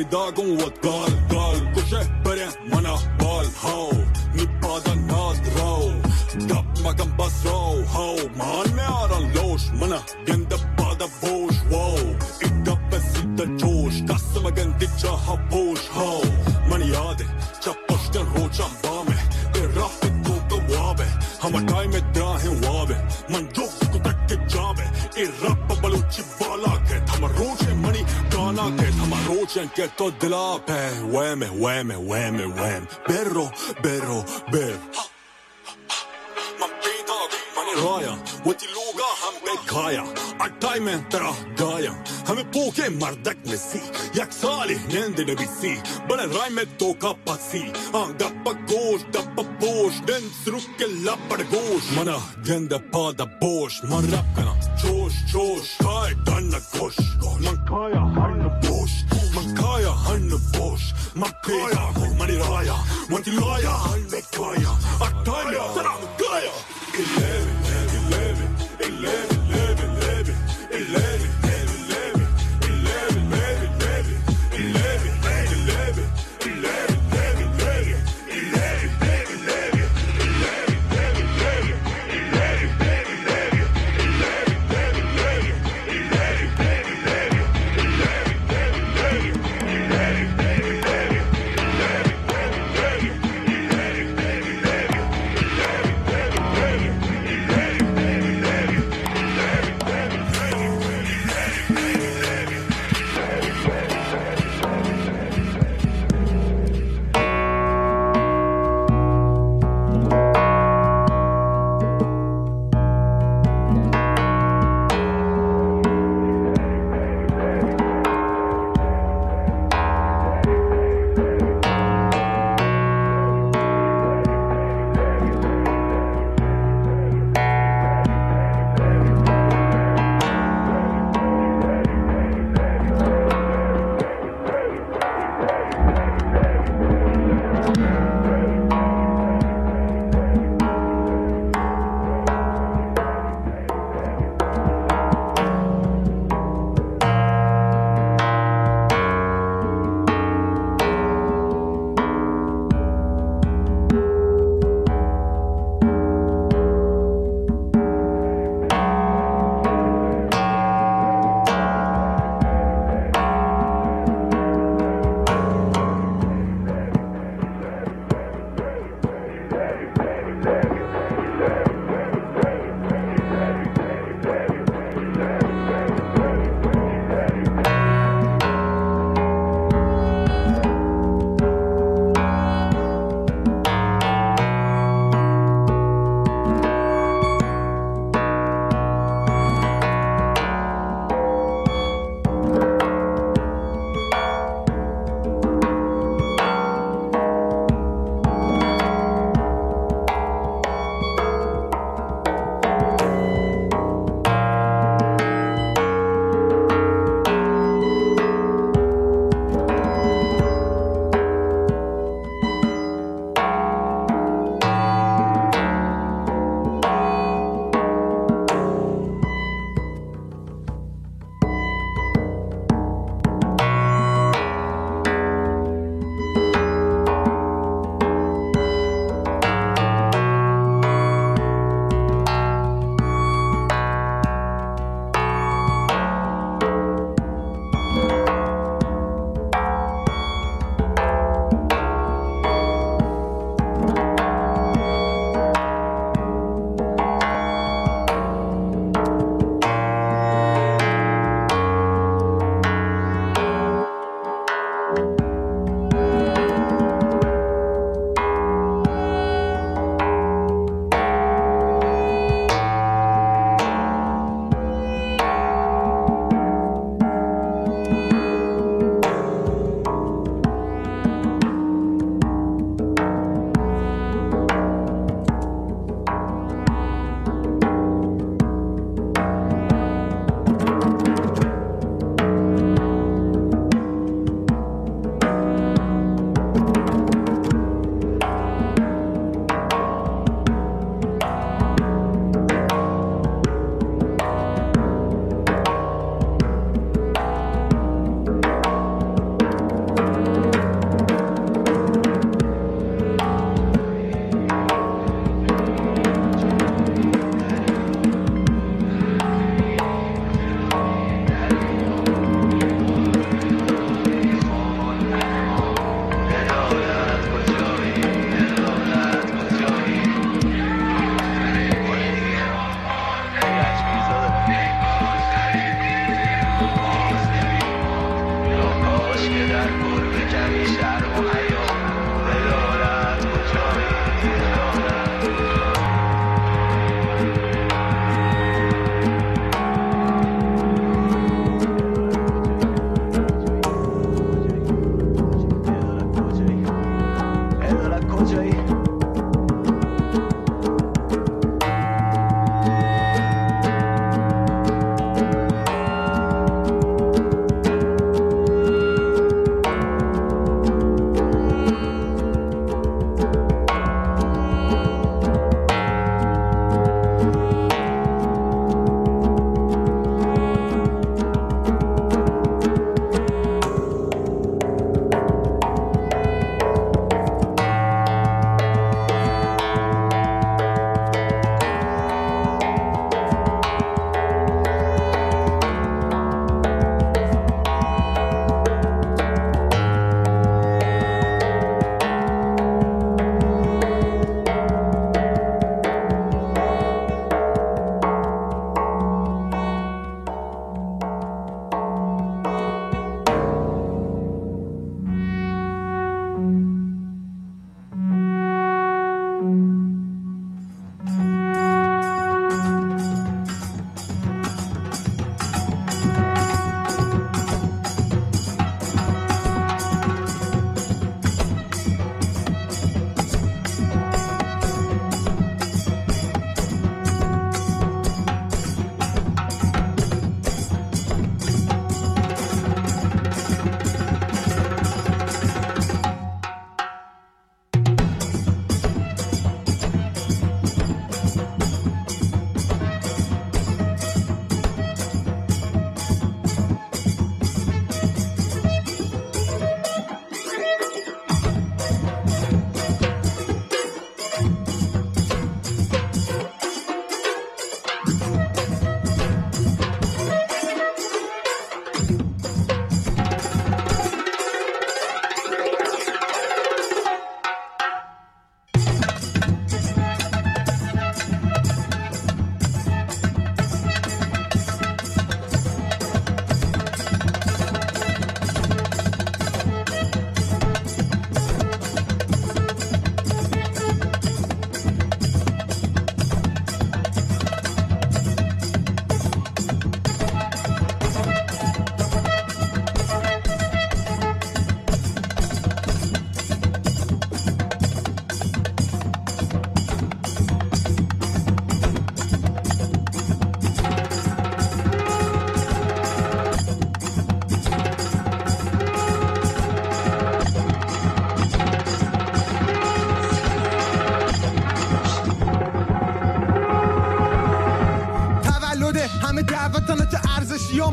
dagen och gal Kushe börja mana bal how Ni pada nadrau Dap magan basrau how Man me aran losh mana Genda pada bosh wow Idda pesita josh Kassa magan dicha ha bosh how Mani yaade Cha poshten rocha bame Irrafe toka wabe Hama time drahen wabe Man jok ko takke jabe Irrappa baluchi bala ke Hama roche mani gana ke Hama roche ke to dila pe Weme Berro ber Raya, what you loga हम पे खाया, अट्ठाई में तेरा गाया, हमें पोके मर्दक में सी, एक साली नंदे ने भी सी, बड़े राय में तो का पसी, डप्पा बोश, डेंस रुक के लपड़ गोश, मना गंदा पादा बोश, मन रप करना, जोश, काय डन्ना कोश, मन खाया हन्न बोश, मन पेया, मनी राया, what you लाया, हम पे खाया, अट्ठाई में तेरा गाया. 11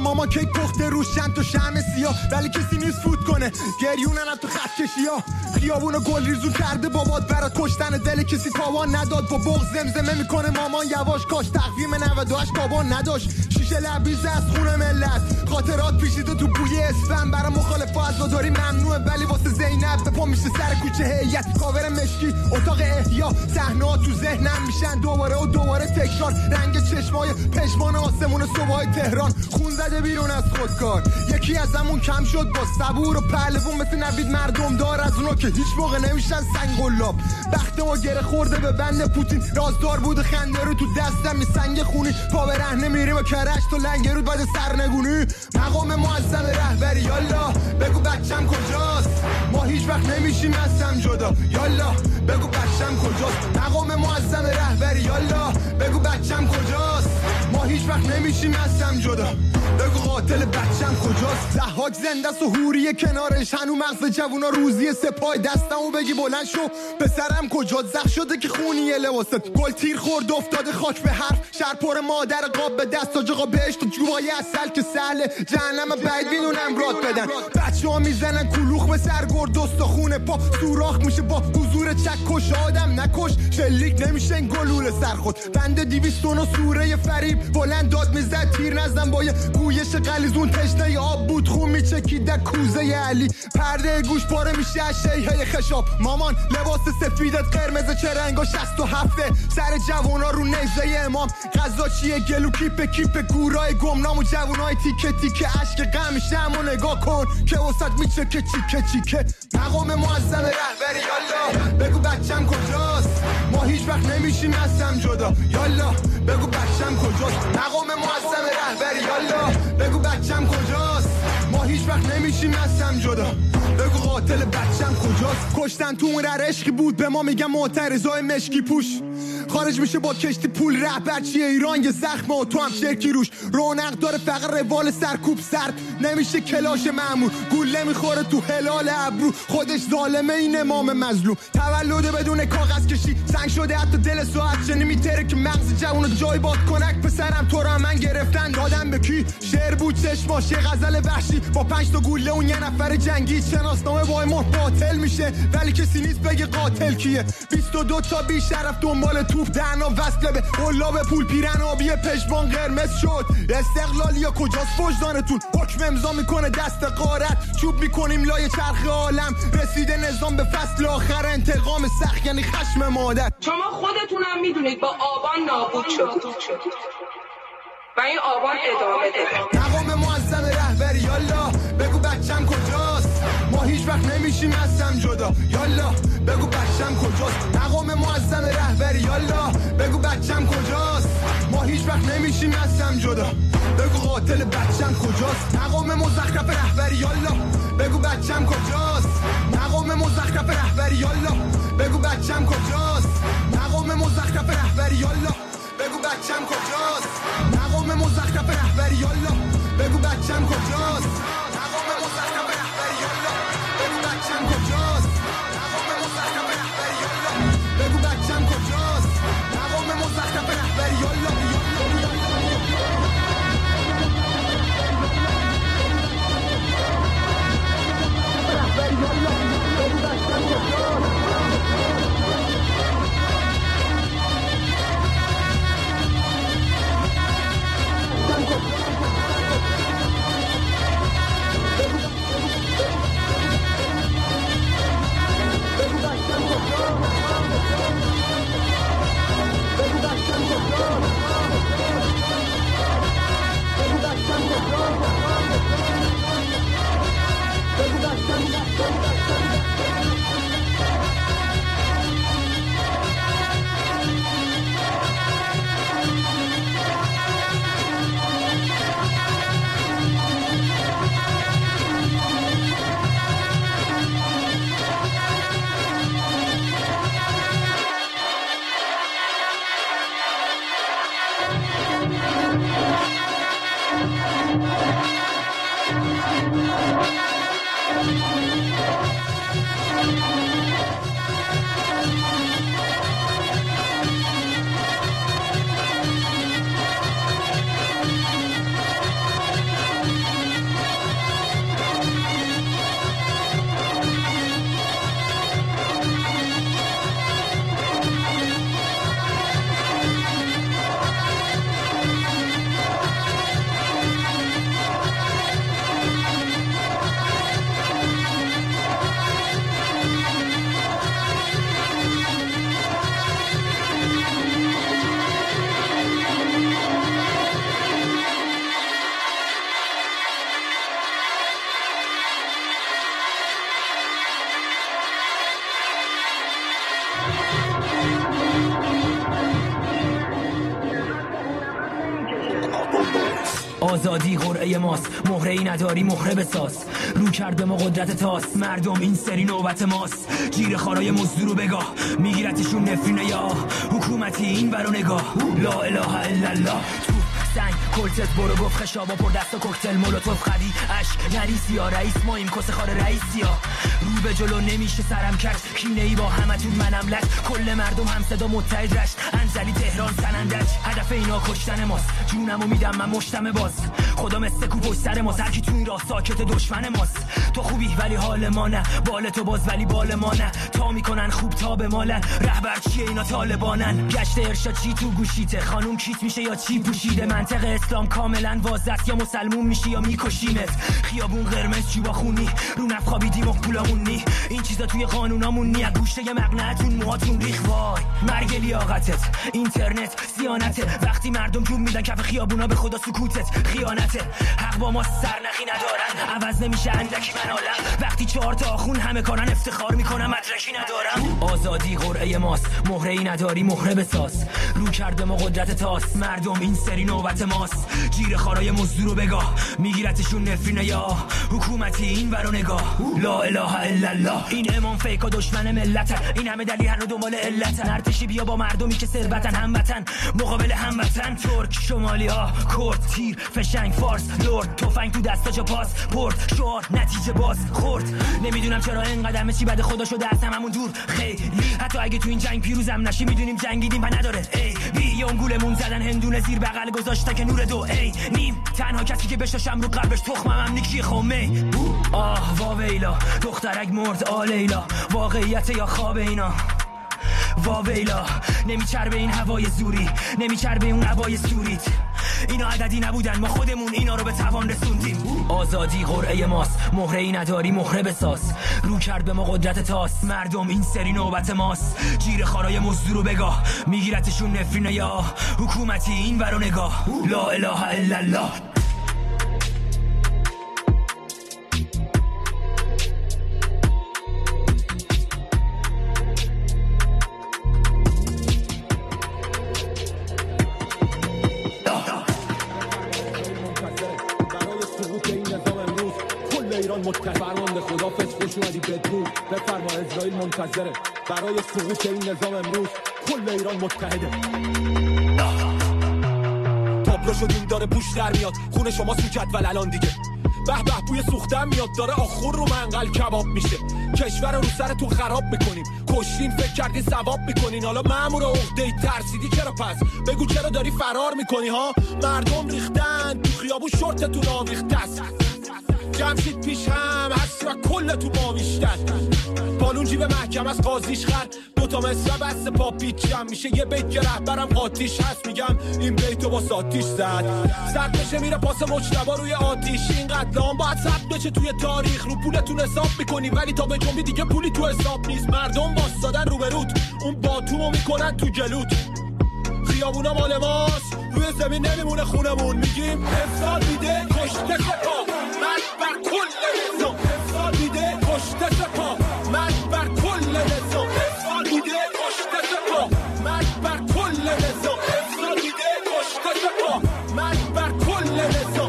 ماما کیک پخته روش چند تا شمع سیاه، ولی کسی نیست فوت کنه گریونن تو خط کشیا. خیابونو گل ریزو کرده بابات برات کشتن دل کسی تاوان نداد، با بغض زمزمه میکنه مامان یواش کاش تقویم 98 تاوان نداشت. شیشه لبریز از خون ملت خاطرات پیچیده تو بوی اسفن، برای مخالفا عزاداری ممنوعه ولی واسه زینب به پا میشه سر کوچه هیئت. کاور مشکی اتاق احیا، صحنه‌ها تو ذهنم میشن دوباره و دوباره تکرار. رنگ چشمای پشمان آسمون صبحای تهران، خون زده بیرون از خودکار. یکی ازمون کم شد با صبور و پهلوون مثل نوید مردم دار، از اونا که هیچ موقع نمیشن سنگ قلاب. بخت ما گره خورده به بند پوتین، رازدار بود خنده رو تو دستم می سنگ خونی. پا به رهنه میریم و کرش تو لنگرود بعد سرنگونی. مقام معظم رهبری یالا بگو بچم کجاست، ما هیچ وقت نمیشیم از هم جدا. یالا بگو بچم کجاست، مقام معظم رهبری یالا بگو بچم کجاست، ما هیچ وقت نمیشیم از هم جدا. بگو قاتل بچم کجاست. ضحاک زنده است و حوری کنارش، هنو مغز جوونا روزی سپای دستمو بگی بلند شو. پسرم کجا زخ شده که خونیه لباست، گل تیر خورد افتاده خاک به حرف. شهر پر مادر قاب به دست تا جاقا بهشت و جوهای اصل که سهله. جهنم بعید میدونم رات بدن، بچه ها میزنن کلوخ به سرگرد استخونه پا سوراخ میشه با حضور چکش. آدم نکش شلیک نمیشه این گلوله سرخود. بنده 209 سوره فریب بلند داد میزد تیر نزدم با یه گویش قلیزون. تشنه آب بود خون میچکید در کوزه علی. پرده گوش پاره میشه از شیهه خشاب. مامان لباس سفیدت قرمز چه رنگا 67 سر جوونا رو نیزه امام. غذا چیه گلو کیپ گورای گمنام و جوونای تیکه تیکه عشق غم شمو نگاه کن که وسط میچکه چیکه. مقام معظم رهبری یالا بگو بچم کجاست، ما هیچ وقت نمیشیم از هم جدا. یالا بگو بچم کجاست، مقام معظم رهبری یالا بگو بچم کجاست، ما هیچ وقت نمیشیم از هم جدا. بگو قاتل بچم کجاست. کشتن تو اون عشقی بود به ما میگن معترضای مشکی پوش. خارج میشه با کشتی پول رهبر چیه ایران یه زخمه و تو هم شرکی روش. رونق داره فقط روال سرکوب سرد نمیشه کلاش معمول. گوله میخوره تو هلال ابرو خودش ظالمه این امام مظلوم. تولد بدون کاغذ کشی سنگ شده حتی دل ساعت چنی میتره که مغز جوونو جای باد کنک. پسرم تو را من گرفتن دادم به کی شعر بود چشماش یه غزل وحشی با 5 تا گوله اون یه نفر جنگی. شناسنامه با ما باطل میشه ولی کسی نیست بگه قاتل کیه. 22 تا بی شرف دنبال توپ دهنا وصله به قلاب پول پیرن آبی پشمان قرمز شد. استقلالیا کجاست وجدانتون حکم امضا میکنه دست غارت. چوب میکنیم لای چرخ عالم رسیده نظام به فصل آخر. انتقام سخت یعنی خشم مادر. شما خودتونم میدونید با آبان نابود شد و این آبان ادامه ده. مقام معظم رهبری یالا بگو بچم کجاست، ما هیچ وقت نمیشیم از هم جدا. یالا بگو بچم کجاست، مقام معظم رهبری یالا بگو بچم کجاست، ما هیچ وقت نمیشیم از هم جدا. بگو قاتل بچم کجاست، مقام مزخرف رهبری یالا بگو بچم کجاست، مقام مزخرف رهبری یالا بگو بچم کجاست، مقام مزخرف رهبری یالا بگو بچم کجاست، مقام مزخرف رهبری یالا بگو بچم کجاست، مقام مزخرف رهبری یالا بگو بچم کجاست، مقام مزخرف رهبری یالا بگو بچم کجاست، مقام مزخرف رهبری یالا آزادی قرعه ماست، مهره‌ای نداری مهره بساز. رو کرده ما قدرت تاست، مردم این سری نوبت ماست. جیر خارای مزدورو بگاه، میگیرتشون نفرینه یا حکومتی این برو نگاه. لا اله الا الله. سنگ کلتت برو گفت خشابا پر دست و کوکتل مولوتوف خدی عشق نریسی یا رئیس ما این کس خار رئیسی یا رو به جلو نمیشه سرم کرد کینه ای با همتون منم لک کل مردم هم صدا متحد رشت انزلی تهران سنندج هدف اینا کشتن ماست جونمو میدم من مشتم باز خدا مثل کو پشت سر ماست هرکی تو این راه ساکت دشمن ماست تو خوبی ولی حال ما نه بال تو باز ولی بال ما نه تا میکنن خوب تا به مالن رهبر چیه اینا طالبانن گشت ارشاد چی تو گوشیته خانوم کیت میشه یا چی پوشیده منطق اسلام کاملا واضحه یا مسلمون میشی یا میکشیمت خیابون قرمز چوبا خونی رو نف خوابیدیم و پولامون نی این چیزا توی قانونامون نی گوشه ی مقنعتون موهاتون ریخ وای مرگ لیاقتت اینترنت سیانته وقتی مردم جون میدن کف خیابونا به خدا سکوتت خیانته حق با ما سرنخی ندارن عوض نمیشه اندکی منالم وقتی 4 تا آخون همه کارن افتخار میکنم مدرکی ندارم آزادی قرعه ماست مهره‌ای نداری مهره بساز رو کرده ما قدرت تاست مردم این سری نوبت ماست جیر خارای مزدورو بگاه میگیرتشون نفرینه یا حکومتی این برو نگاه لا اله الا الله این امام فیک و دشمن ملتن این همه دلیل هر دنبال علتن ارتشی بیا با مردمی که ثروتن هموطن مقابل هموطن ترک شمالی ها کرد تیر فشنگ فارس لرد تفنگ تو دستا جا پاس پرد شعار نتیجه باز خورد نمیدونم چرا اینقدر چی بده خدا شده از هممون دور خیلی حتی اگه تو این جنگ پیروزم نشی میدونیم جنگیدیم و نداره ای بی یوم گولمون زدن هندونه زیر بغل گذاشته که نور دو ای نیم تنها کسی که بشاشم رو قلبش تخمم نیکی خمه آه واویلا دخترک مرد آلیلا واقعیت یا خواب اینا واویلا نمیچربه این هوای زوری نمیچربه اون هوای سوریت اینا عددی نبودن ما خودمون اینا رو به توان رسوندیم آزادی قرعه ماست مهره‌ای نداری مهره بساز رو کرد به ما قدرت تاست مردم این سری نوبت ماست جیر خارای مزدورو بگاه میگیرتشون نفرینه یا حکومتی این برو نگاه لا اله الا الله فرمان به خدا فسخوش اومدی بدرود بفرما اسرائیل منتظره برای سقوط این نظام امروز کل ایران متحده تابلو شدیم داره پوش در میاد خون شما سو جدول الان دیگه به به بوی سوختن میاد داره آخور رو منقل کباب میشه کشور رو سرتون خراب میکنیم کشتین فکر کردی ثواب میکنین حالا مأمور عقده‌ای ترسیدی چرا پس بگو چرا داری فرار میکنی ها مردم ریختن تو خیابون شورتتون آویخته است جمشید پیش هم هستی و کل تو ما بیشتر بالون جیب محکم از قاضیش خر دوتا مثل بست پا پیچم میشه یه بیت که رهبرم قاتیش هست میگم این بیتو با ساتیش زد سرد بشه میره پاس مجتبا روی آتیش این قتلام باید ثبت بشه توی تاریخ رو پولتون حساب میکنی ولی تا به جنبی دیگه پولی تو حساب نیست مردم باستادن رو به رود اون باتومو میکنن تو جلوت خیابونا مال ماست روی زمین نمیمونه خونمون میگیم افساد میده کشته سپاه مرد بر کل نظام افساد میده کشته سپاه مرد بر کل نظام افساد میده کشته سپاه مرد بر کل نظام افساد میده کشته سپاه مرد بر کل نظام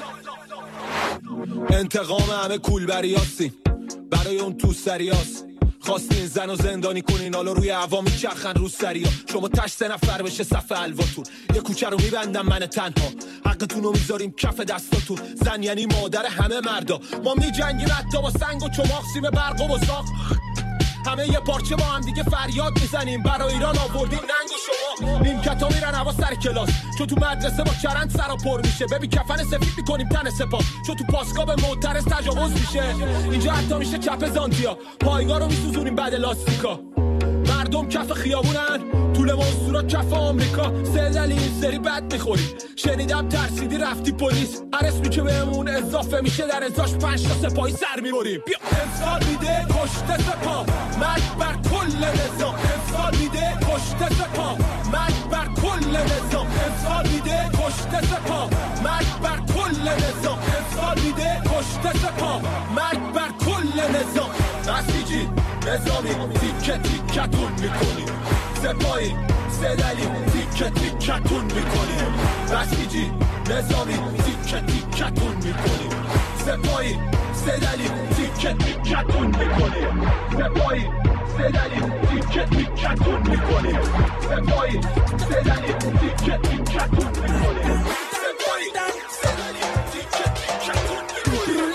انتقام همه کولبریاستیم برای اون تو سریاست خواستین زن و زندانی کنین حالا روی عوامی چرخن رو سریا شما تش 3 نفر بشه صف الواتون یه کوچه رو میبندم من تنها حقتون رو میذاریم کف دستاتون زن یعنی مادر همه مردا ما میجنگیم حتی با سنگ و چماق سیم برق و بزاق همه یه پارچه با هم دیگه فریاد میزنیم برای ایران آوردیم ننگ و شما نیمکتا میرن هوا سر کلاس چون تو مدرسه با چرند سرا پر میشه ببین کفن سفید میکنیم تن سپاه چون تو پاسگاه به معترض تجاوز میشه اینجا حتی میشه چپ زانتیا پایگاه رو میسوزونیم بعد لاستیکا مردم کف خیابونن طول منصورا کف آمریکا سللی این سری بد میخوری شنیدم ترسیدی رفتی پلیس عرص که بهمون اضافه میشه در ازاش 5 تا سپاهی سر میبریم بیا انسان میده کشته سپاه مرد بر کل نظام انسان میده کشته سپاه مرد بر کل نظام انسان میده کشته سپاه مرد بر کل نظام انسان میده کشته سپاه مرد بر کل نظام نسیجی نظامی تیکه تیکتون میکنی سپاهی سدلی تیکه تیکتون میکنیم بسیجی نظامی تیکه تیکتون میکنیم سپاهی سدلی تیکه تیکتون میکنیم سپاهی سدلی تیکه تیکتون میکنیم سپاهی سدلی تیکه تیکتون میکنیم سپاهی سدلی تیکه تیکتون میکنیم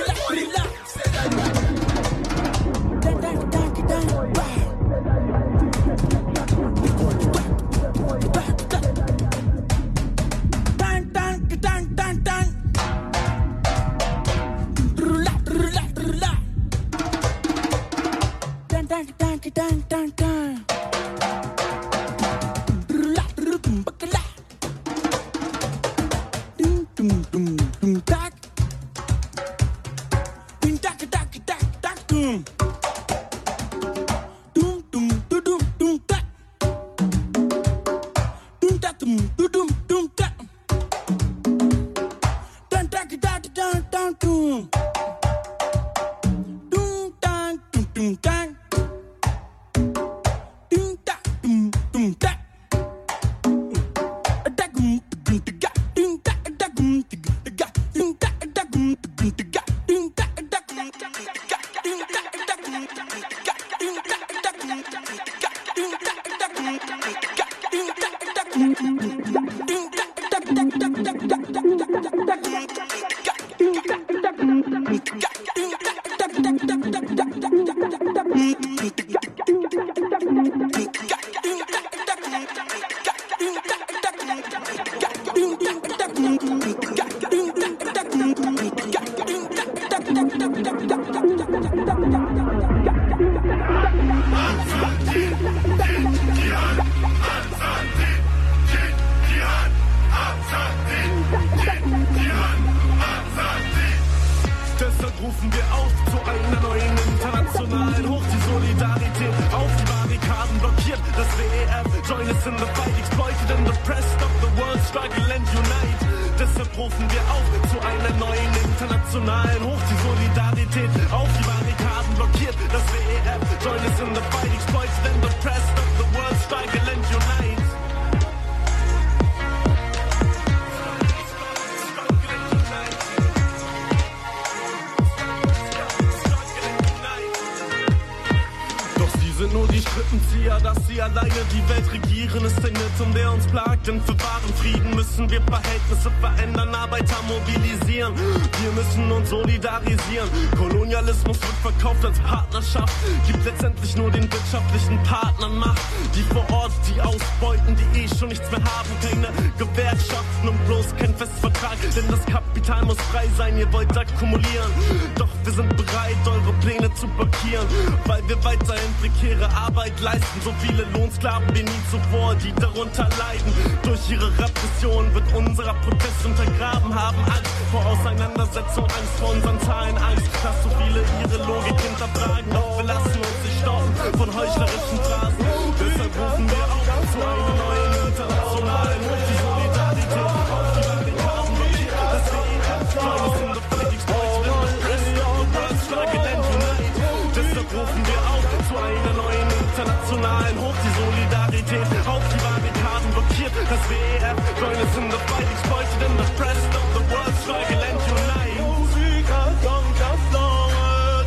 So viele Lohnsklaven wie nie zuvor, die darunter leiden. Durch ihre Repression wird unser Protest untergraben. Haben Angst vor Auseinandersetzung, Angst vor unseren Zahlen, Angst, dass so viele ihre Logik hinterfragen. Doch wir lassen uns nicht stoppen von heuchlerischen Phrasen. Deshalb rufen wir auf zu einer neuen internationalen und die Solidarität auf die Barrikaden blockiert. Das WEF, join us in the fight, exploited in the press of the world, struggle and unite. Deshalb rufen wir auf zu einer neuen internationalen Hoch, die Solidarität auf die Barrikaden blockiert. Das WEF, join us in the fight, exploited in the press of the world, struggle and unite. Musiker kommt das Lorgen,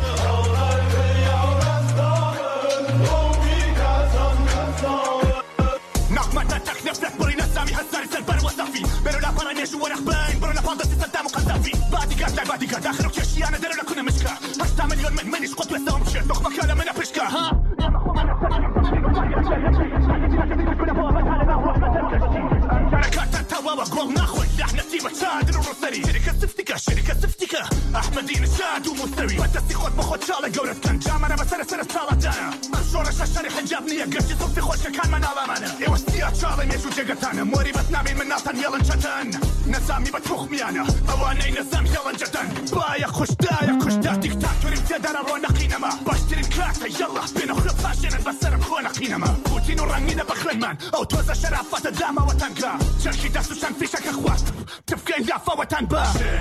نقمة تكنف لك برينا السامي هزار السلبان وصافي بيرو لا فرا نيشو ونخبين برو لا فاندس السلطان وقذافي بادي قاد آخر وكشي أنا دارو لكنا مشكا 8 مليون من مني شقط وسام بشير نقمة كالا منا بشكا ها شركات التواوى قوم ناخذ احنا تيمة شادر الرسلي شركة سفتكة أحمدين الشاد ومستوي فتسي خود بخود شالة قولة كان جامنا بسنة الصالة دانا منشورة شاشاري حجابني قرشي صوفي خود كان من علامانا يوستيات شالي ميشو جيغتانا موري بتنامين من ناطن يلن شتان نسامي بتفوخ ميانا اواني نسام يلن جتان بايا خشدا ديكتاتوري بتدانا رونقينا ما باشتري كلاكتا يلا بينو خلطاشين البسر بخونقينا ما بوتين ورنينا بخلمان او توزا شرافة داما وتنقا شركي داسو شان فيشك اخوات تفكين يافا وتنبا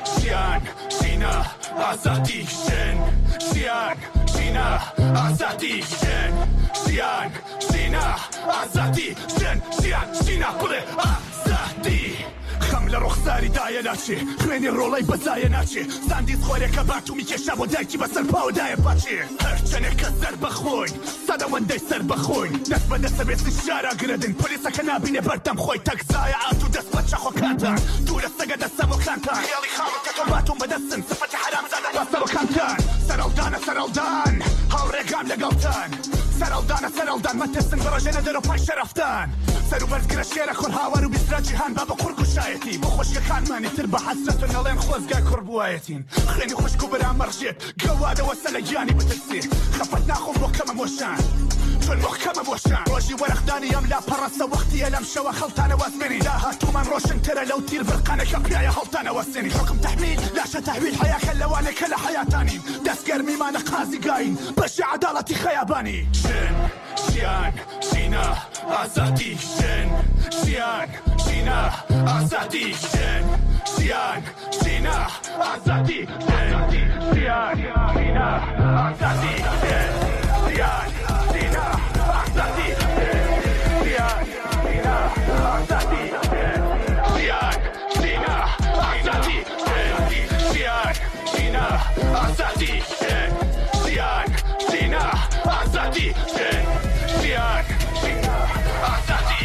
شیان شینا آزادی شن شیان شینا آزادی شن شیان شینا آزادی شن شیان شینا بله آزادی خمل رخساری دایه نچی خوینی رولای بزایه نچی سندیز خوره که برتو میکشه و درکی بسر پاو دایه بچی هرچنه که سر بخوین صدا ونده سر بخوین دست به دست بیسی شارع گردین پولیسا که نبینه بردم خوی تک زایه آتو دست بچه خو کندن دور سگه دستم و کندن خیالی خامو که تو باتون بدستن صفت حرام زده بسته و کندن سرالدان هاو رگام لگوتن سرالدان ما تستن براجه ندارو پایش رفتن سرو برز گرشیر خور هاورو بیسرا جیهان بابا خور گشایتی بخوش یکان مانی تر به حسرت و نالین خوزگاه کربوایتین خیلی خوش کو برام مرجید گواده و سلگیانی بترسی خفت ناخو محکم موشان چون محکم موشان روشی ورخدانیم لا پرسا وقتی الم شوا خلطانه واسمنی لا هاتو من روشن تره لو تیر برقانه کپیای خلطانه واسنی حکم تحمیل لاشه تحویل حیا کلوانه کل حیاتانی دست گرمی ما نقازی گاین بشی عدالتی خیابانی شیان شینا آزادی شن شیان شینا آزادی شن شیان شینا آزادی شن شیان شینا آزادی شن شیان شینا آزادی شن شیان شینا آزادی شن شیان شینا آزادی شن شیان شینا آزادی شن شیان شینا آزادی شن شیان شینا آزادی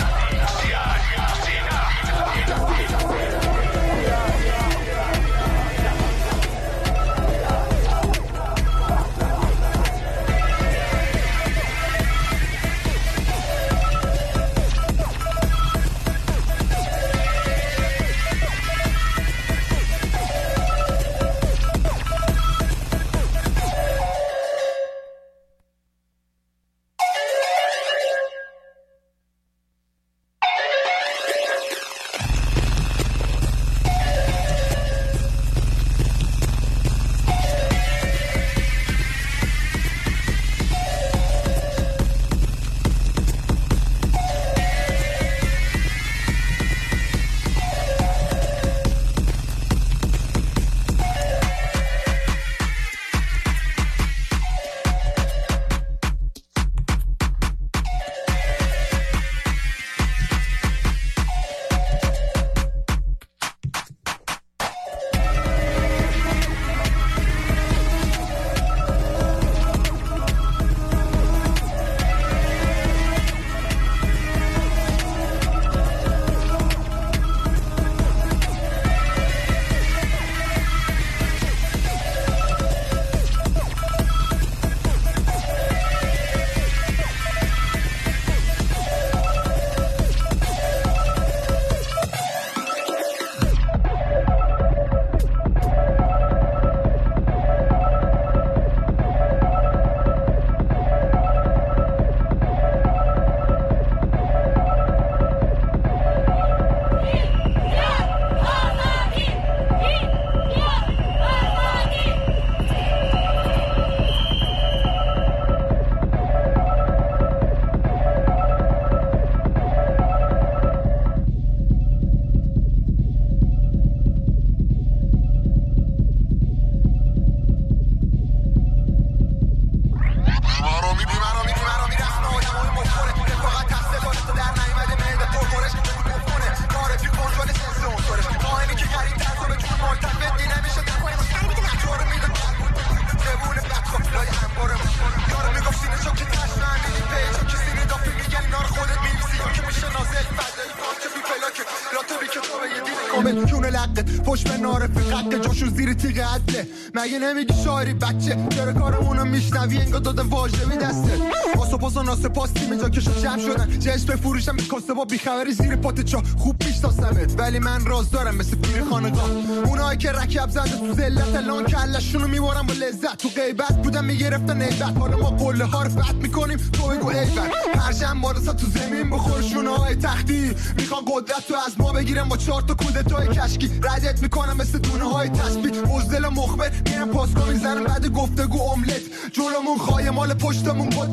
کونه لقت پشت به نارفی ققه جاشو زیر تیغ عدله مگه نمیگی شاعری بچه چرا کارمونو میشنوی انگار داده واژه می دسته واسه پاس و ناسه پاس تیم جا کشو جمع شدن جنس بفروشم میکاسته با بیخبری زیر پات چا خوب میشناسمت ولی من راز دارم مثل پیر خانقاه اونایی که رکب زده تو ذلت الان کلشونو میبارم با لذت تو غیبت بودم میگرفتن عیبت حالا ما قله ها رو فتح میکنیم تو بگو ایبت پرشم بارسا تو زمین بخور شونه‌های تختی میخوان قدرت تو از ما بگیرم با 4 تا کودتای کشکی ردت میکنم مثل دونه‌های تسبیح بزدل مخبر میرم پاسکو میزنم بعد گفتگو املت جلومون خایه مال پشتمون قده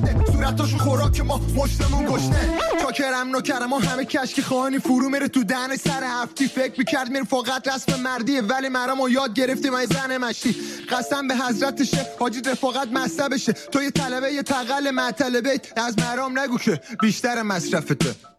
صورتاشون خوراک ما مشتمون گشنه چاکرم نکرم ما همه کشکی خواهانی فرو میره تو دهن سر هفتی فکر میکرد میره فقط رسم مردیه ولی مرا ما یاد گرفتیم ای زن مشتی قسم به حضرتشه حاجی رفاقت مصبشه تو یه طلبه یه تقل معطل بیت از مرام نگو که بیشتر مصرفته